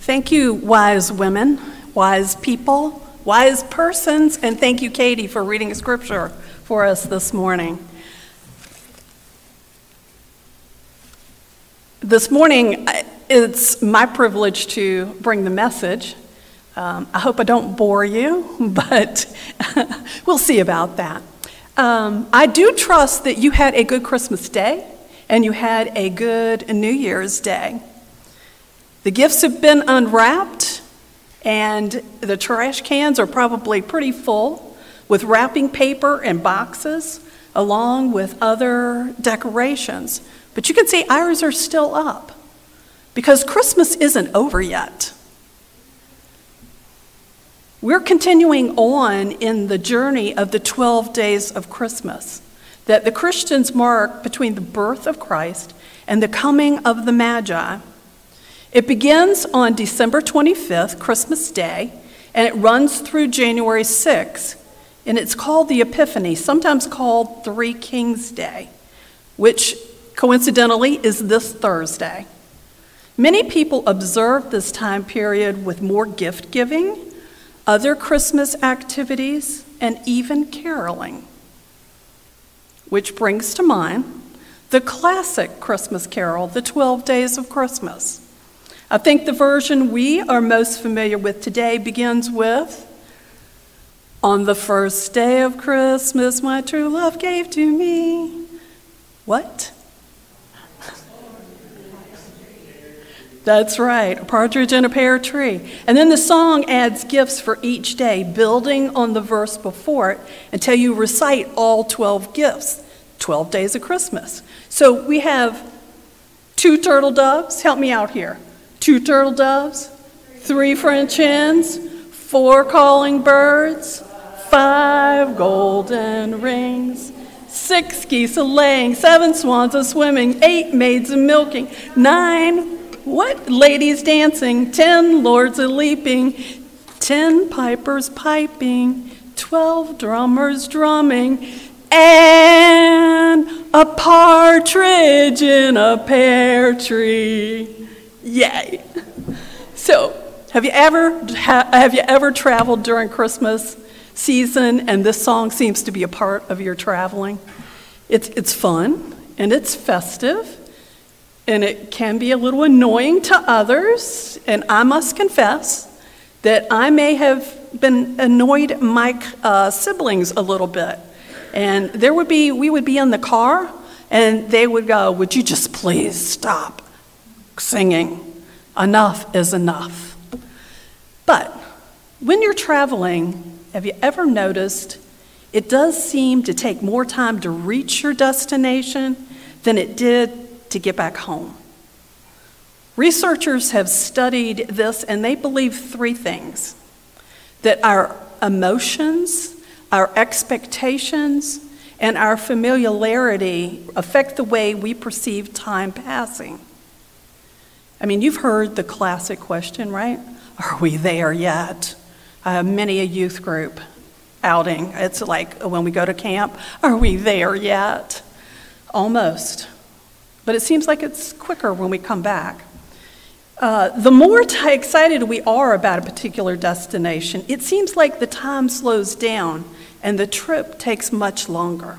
Thank you, wise women, wise people, wise persons, and thank you, Katie, for reading scripture for us this morning. This morning, it's my privilege to bring the message. I hope I don't bore you, but we'll see about that. I do trust that you had a good Christmas day and you had a good New Year's Day. The gifts have been unwrapped, and the trash cans are probably pretty full with wrapping paper and boxes, along with other decorations. But you can see ours are still up, because Christmas isn't over yet. We're continuing on in the journey of the 12 days of Christmas that the Christians mark between the birth of Christ and the coming of the Magi. It begins on December 25th, Christmas Day, and it runs through January 6th, and it's called the Epiphany, sometimes called Three Kings Day, which coincidentally is this Thursday. Many people observe this time period with more gift giving, other Christmas activities, and even caroling. Which brings to mind the classic Christmas carol, The 12 Days of Christmas. I think the version we are most familiar with today begins with, "On the first day of Christmas, my true love gave to me." What? That's right, a partridge in a pear tree. And then the song adds gifts for each day, building on the verse before it until you recite all 12 gifts, 12 days of Christmas. So we have 2 turtle doves, help me out here. 2 turtle doves, 3 French hens, 4 calling birds, 5 golden rings, 6 geese a-laying, 7 swans a-swimming, 8 maids a-milking, 9 ladies dancing, 10 lords a-leaping, 10 pipers piping, 12 drummers drumming, and a partridge in a pear tree. Yay! So, have you ever traveled during Christmas season and this song seems to be a part of your traveling? It's fun and it's festive. And it can be a little annoying to others, and I must confess that I may have been annoyed my siblings a little bit. And we would be in the car, and they would go, "Would you just please stop singing? Enough is enough." But when you're traveling, have you ever noticed it does seem to take more time to reach your destination than it did to get back home? Researchers have studied this, and they believe 3 things: that our emotions, our expectations, and our familiarity affect the way we perceive time passing. I mean, you've heard the classic question, right? Are we there yet? Many a youth group outing, it's like when we go to camp, are we there yet? Almost. But it seems like it's quicker when we come back. The more excited we are about a particular destination, it seems like the time slows down and the trip takes much longer.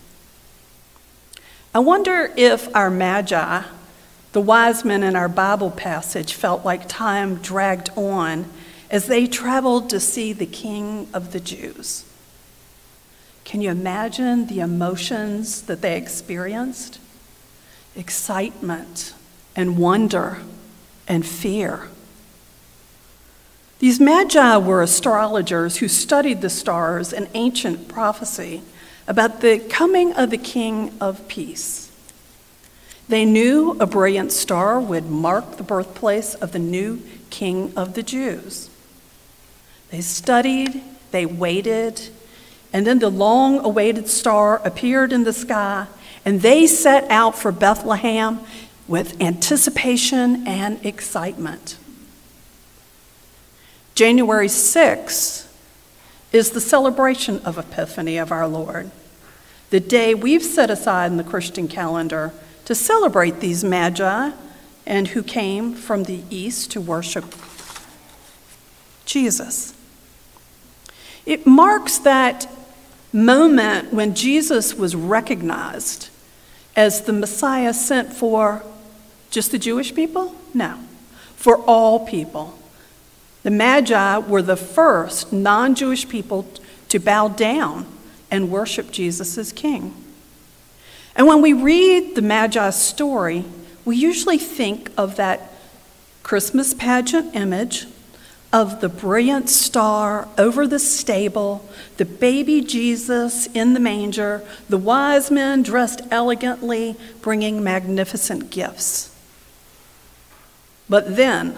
I wonder if our Magi, the wise men in our Bible passage, felt like time dragged on as they traveled to see the King of the Jews. Can you imagine the emotions that they experienced? Excitement and wonder and fear. These Magi were astrologers who studied the stars and ancient prophecy about the coming of the King of Peace. They knew a brilliant star would mark the birthplace of the new King of the Jews. They studied, they waited, and then the long-awaited star appeared in the sky, and they set out for Bethlehem with anticipation and excitement. January 6th is the celebration of Epiphany of our Lord, the day we've set aside in the Christian calendar to celebrate these Magi and who came from the east to worship Jesus. It marks that moment when Jesus was recognized as the Messiah sent for just the Jewish people? No, for all people. The Magi were the first non-Jewish people to bow down and worship Jesus as king. And when we read the Magi's story, we usually think of that Christmas pageant image of the brilliant star over the stable, the baby Jesus in the manger, the wise men dressed elegantly, bringing magnificent gifts. But then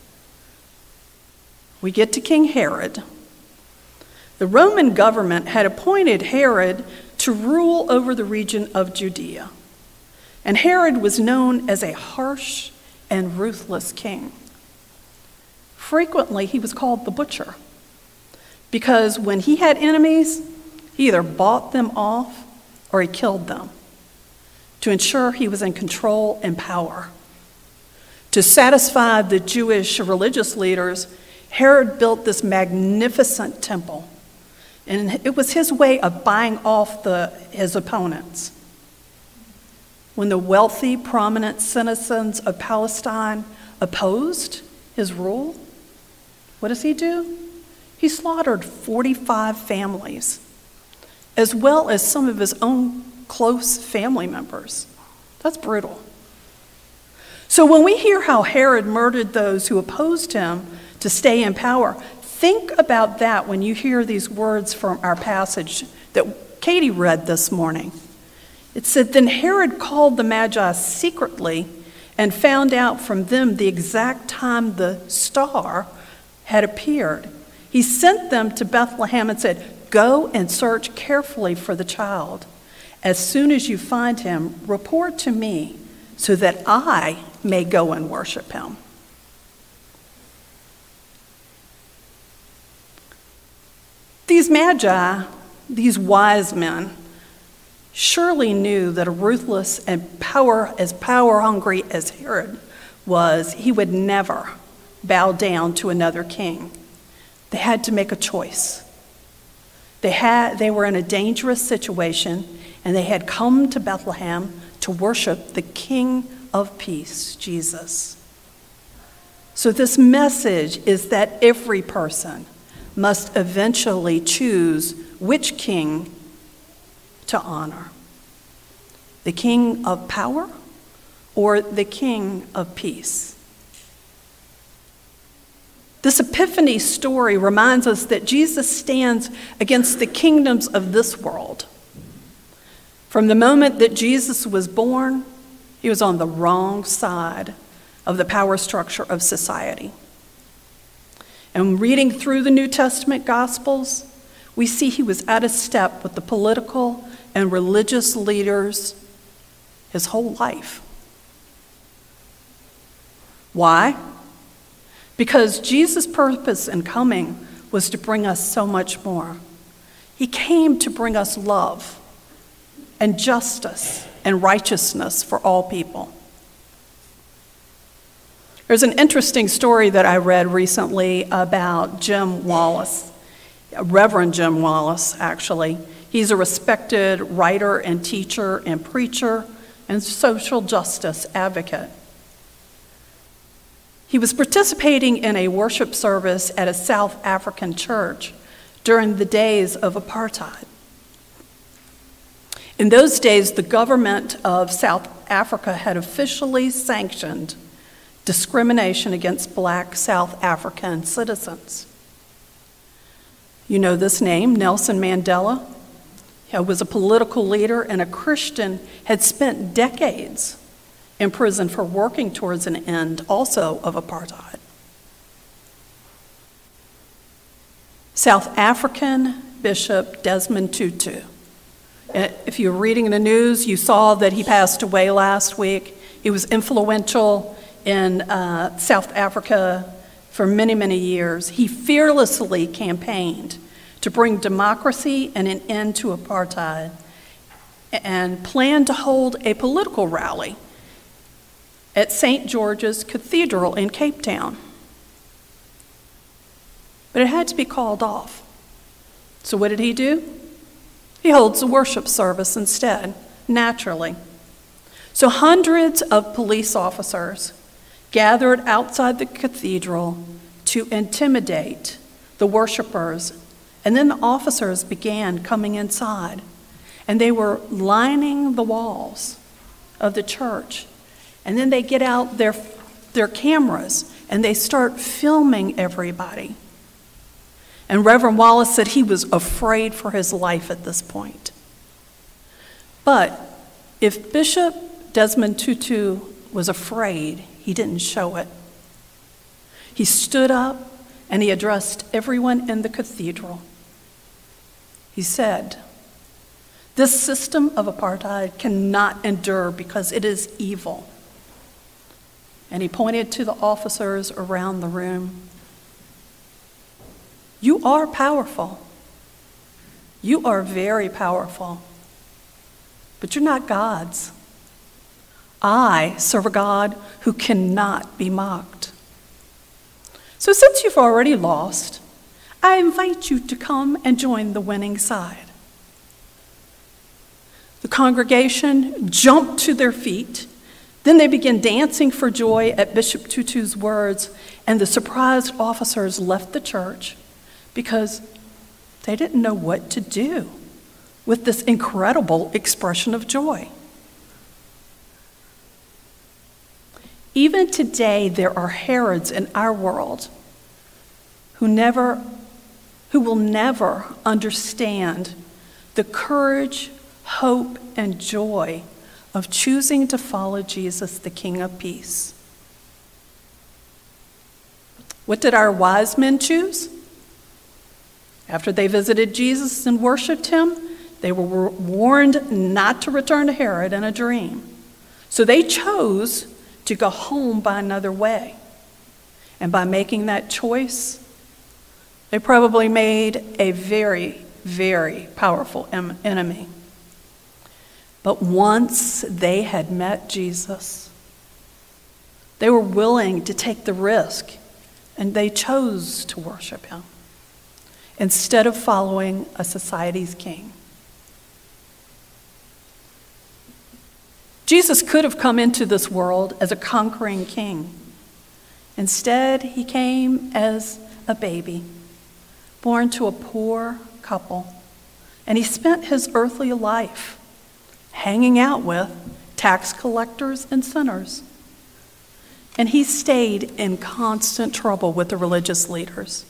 we get to King Herod. The Roman government had appointed Herod to rule over the region of Judea. And Herod was known as a harsh and ruthless king. Frequently, he was called the butcher because when he had enemies, he either bought them off or he killed them to ensure he was in control and power. To satisfy the Jewish religious leaders, Herod built this magnificent temple, and it was his way of buying off his opponents. When the wealthy, prominent citizens of Palestine opposed his rule, what does he do? He slaughtered 45 families, as well as some of his own close family members. That's brutal. So when we hear how Herod murdered those who opposed him to stay in power, think about that when you hear these words from our passage that Katie read this morning. It said, "Then Herod called the Magi secretly and found out from them the exact time the star had appeared. He sent them to Bethlehem and said, 'Go and search carefully for the child. As soon as you find him, report to me so that I may go and worship him.'" These Magi, these wise men, surely knew that a ruthless and power-hungry as Herod was, he would never bow down to another king. They had to make a choice. They were in a dangerous situation, and they had come to Bethlehem to worship the King of Peace, Jesus. So this message is that every person must eventually choose which king to honor: the king of power or the king of peace. This Epiphany story reminds us that Jesus stands against the kingdoms of this world. From the moment that Jesus was born, he was on the wrong side of the power structure of society. And reading through the New Testament Gospels, we see he was out of step with the political and religious leaders his whole life. Why? Because Jesus' purpose in coming was to bring us so much more. He came to bring us love and justice and righteousness for all people. There's an interesting story that I read recently about Jim Wallis, Reverend Jim Wallis, actually. He's a respected writer and teacher and preacher and social justice advocate. He was participating in a worship service at a South African church during the days of apartheid. In those days, the government of South Africa had officially sanctioned discrimination against Black South African citizens. You know this name, Nelson Mandela. He was a political leader and a Christian, had spent decades in prison for working towards an end also of apartheid. South African Bishop Desmond Tutu. If you're reading the news, you saw that he passed away last week. He was influential in South Africa for many, many years. He fearlessly campaigned to bring democracy and an end to apartheid and planned to hold a political rally at St. George's Cathedral in Cape Town. but it had to be called off. So what did he do? He holds a worship service instead, naturally. So hundreds of police officers gathered outside the cathedral to intimidate the worshipers, and then the officers began coming inside, and they were lining the walls of the church, and then they get out their cameras and they start filming everybody. And Reverend Wallace said he was afraid for his life at this point. But if Bishop Desmond Tutu was afraid, he didn't show it. He stood up and he addressed everyone in the cathedral. He said, "This system of apartheid cannot endure because it is evil." And he pointed to the officers around the room. You are powerful. You are very powerful. But you're not gods. I serve a God who cannot be mocked. So since you've already lost, I invite you to come and join the winning side. The congregation jumped to their feet. Then they began dancing for joy at Bishop Tutu's words, and the surprised officers left the church because they didn't know what to do with this incredible expression of joy. Even today, there are Herods in our world who will never understand the courage, hope, and joy of choosing to follow Jesus, the King of Peace. What did our wise men choose? After they visited Jesus and worshiped him, they were warned not to return to Herod in a dream. So they chose to go home by another way. And by making that choice, they probably made a very, very powerful enemy. But once they had met Jesus, they were willing to take the risk, and they chose to worship him instead of following a society's king. Jesus could have come into this world as a conquering king. Instead, he came as a baby, born to a poor couple, and he spent his earthly life hanging out with tax collectors and sinners. And he stayed in constant trouble with the religious leaders.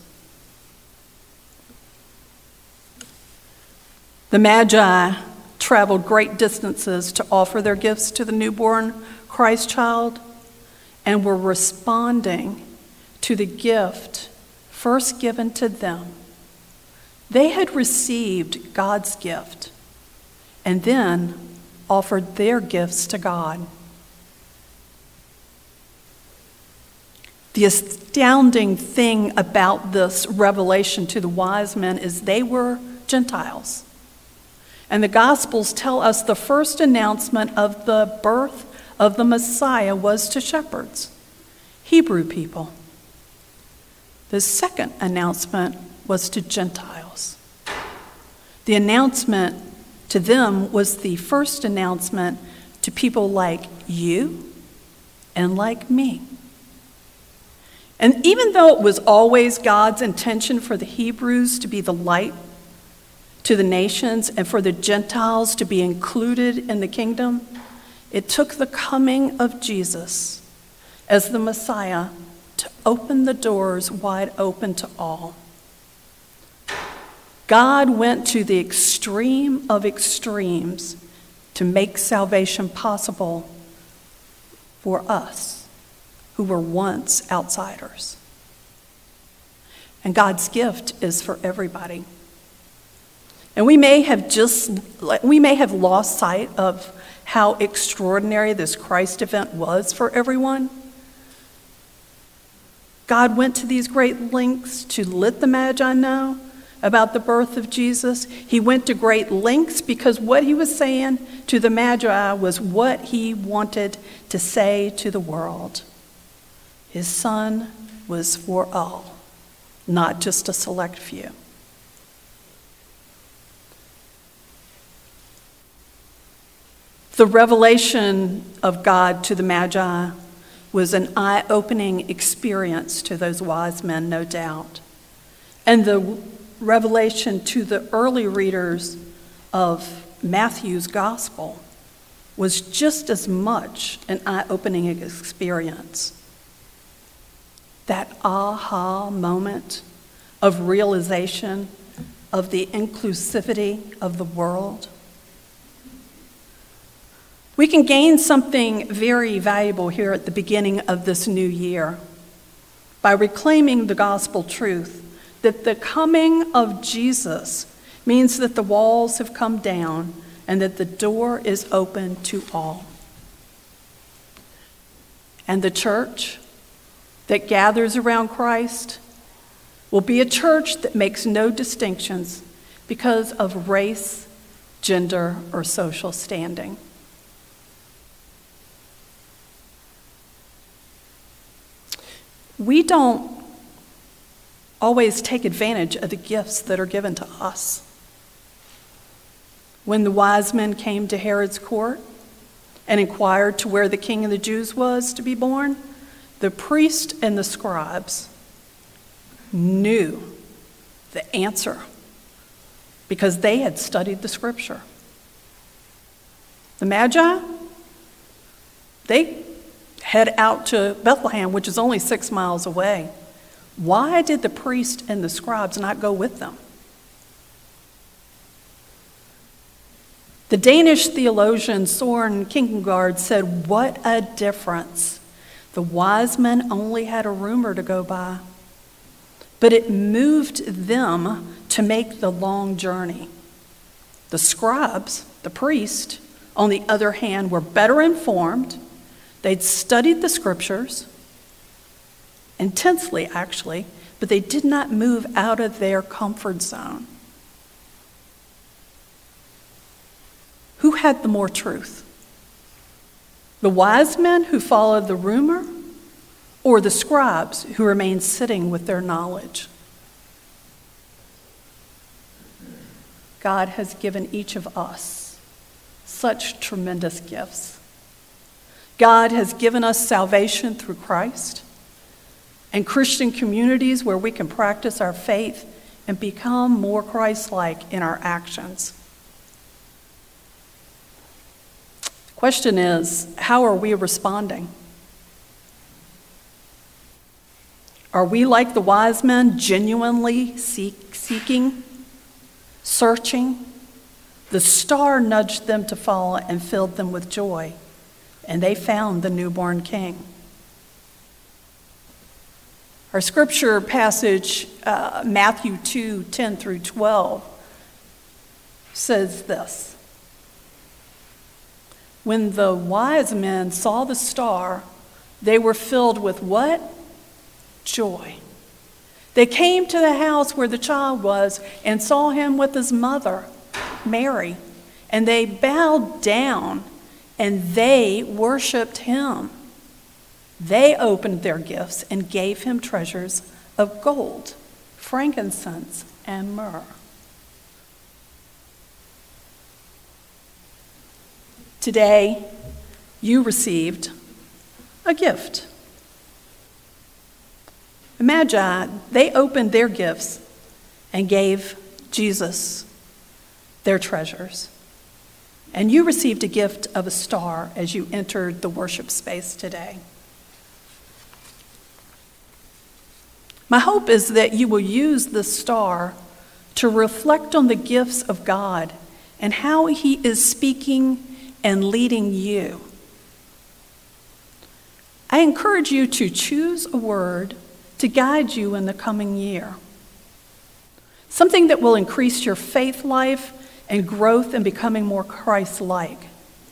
The Magi traveled great distances to offer their gifts to the newborn Christ child and were responding to the gift first given to them. They had received God's gift and then offered their gifts to God. The astounding thing about this revelation to the wise men is they were Gentiles. And the Gospels tell us the first announcement of the birth of the Messiah was to shepherds, Hebrew people. The second announcement was to Gentiles. The announcement to them was the first announcement to people like you and like me. And even though it was always God's intention for the Hebrews to be the light to the nations and for the Gentiles to be included in the kingdom, it took the coming of Jesus as the Messiah to open the doors wide open to all. God went to the extreme of extremes to make salvation possible for us who were once outsiders. And God's gift is for everybody. And we may have lost sight of how extraordinary this Christ event was for everyone. God went to these great lengths to let the Magi know about the birth of Jesus. He went to great lengths because what he was saying to the Magi was what he wanted to say to the world. His son was for all. not just a select few. The revelation of God to the Magi was an eye-opening experience to those wise men, no doubt. And the revelation to the early readers of Matthew's gospel was just as much an eye-opening experience. That aha moment of realization of the inclusivity of the world. We can gain something very valuable here at the beginning of this new year by reclaiming the gospel truth that the coming of Jesus means that the walls have come down and that the door is open to all. And the church that gathers around Christ will be a church that makes no distinctions because of race, gender, or social standing. We don't always take advantage of the gifts that are given to us. When the wise men came to Herod's court and inquired to where the king of the Jews was to be born, the priests and the scribes knew the answer because they had studied the scripture. The Magi, they head out to Bethlehem, which is only 6 miles away. Why did the priests and the scribes not go with them? The Danish theologian Søren Kierkegaard said, "What a difference. The wise men only had a rumor to go by, but it moved them to make the long journey. The scribes, the priests, on the other hand, were better informed. They'd studied the scriptures, intensely actually, but they did not move out of their comfort zone." Who had the more truth? The wise men who followed the rumor, or the scribes who remained sitting with their knowledge? God has given each of us such tremendous gifts. God has given us salvation through Christ and Christian communities where we can practice our faith and become more Christ-like in our actions. The question is, how are we responding? Are we like the wise men, genuinely seeking, searching? The star nudged them to follow and filled them with joy, and they found the newborn king. Our scripture passage, Matthew 2:10 through 12, says this. When the wise men saw the star, they were filled with what? Joy. They came to the house where the child was and saw him with his mother, Mary, and they bowed down and they worshiped him. They opened their gifts and gave him treasures of gold, frankincense, and myrrh. Today, you received a gift. The Magi, they opened their gifts and gave Jesus their treasures. And you received a gift of a star as you entered the worship space today. My hope is that you will use this star to reflect on the gifts of God and how He is speaking and leading you. I encourage you to choose a word to guide you in the coming year. Something that will increase your faith life and growth in becoming more Christ-like.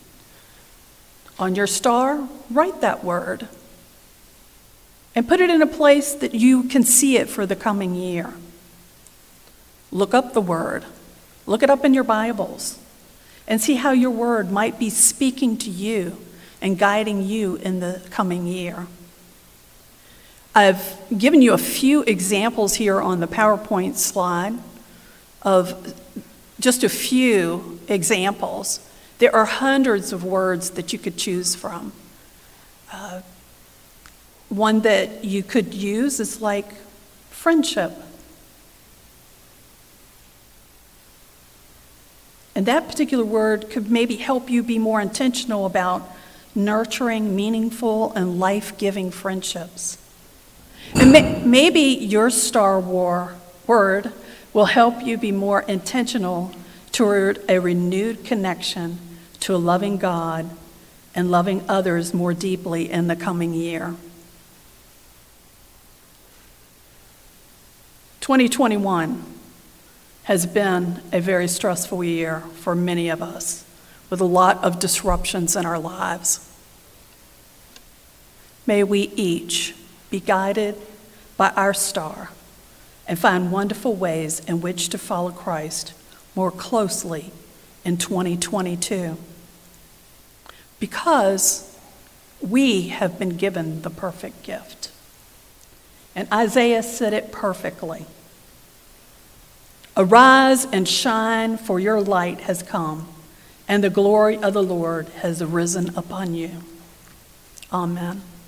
On your star, write that word and put it in a place that you can see it for the coming year. Look up the word. Look it up in your Bibles and see how your word might be speaking to you and guiding you in the coming year. I've given you a few examples here on the PowerPoint slide of just a few examples. There are hundreds of words that you could choose from. One that you could use is like friendship. And that particular word could maybe help you be more intentional about nurturing meaningful and life-giving friendships. And maybe your Star word will help you be more intentional toward a renewed connection to a loving God and loving others more deeply in the coming year. 2021 has been a very stressful year for many of us, with a lot of disruptions in our lives. May we each be guided by our star and find wonderful ways in which to follow Christ more closely in 2022. Because we have been given the perfect gift. And Isaiah said it perfectly. Arise and shine, for your light has come, and the glory of the Lord has arisen upon you. Amen.